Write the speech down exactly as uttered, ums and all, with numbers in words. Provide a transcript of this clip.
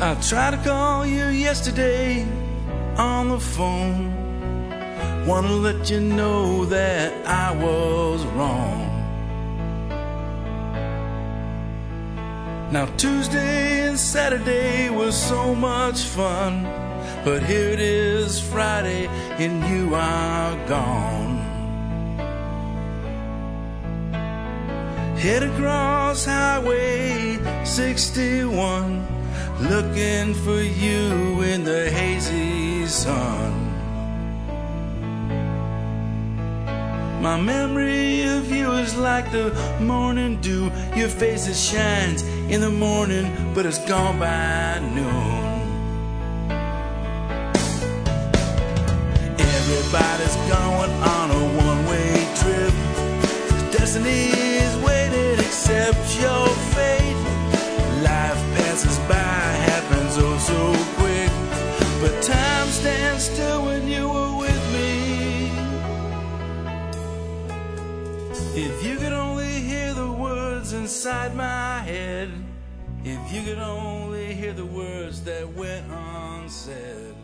I tried to call you yesterday on the phone. Want to let you know that I was wrong. Now Tuesday and Saturday was so much fun, but here it is Friday and you are gone. Head across Highway sixty-one, looking for you in the hazy sun. My memory of you is like the morning dew. Your face it shines in the morning, but it's gone by noon. Everybody's going on a one-way trip. Destiny is waiting, except your fate. Life passes by, happens oh so quick, but time stands still when you were with me. If you could only hear the words inside my head, if you could only hear the words that went unsaid.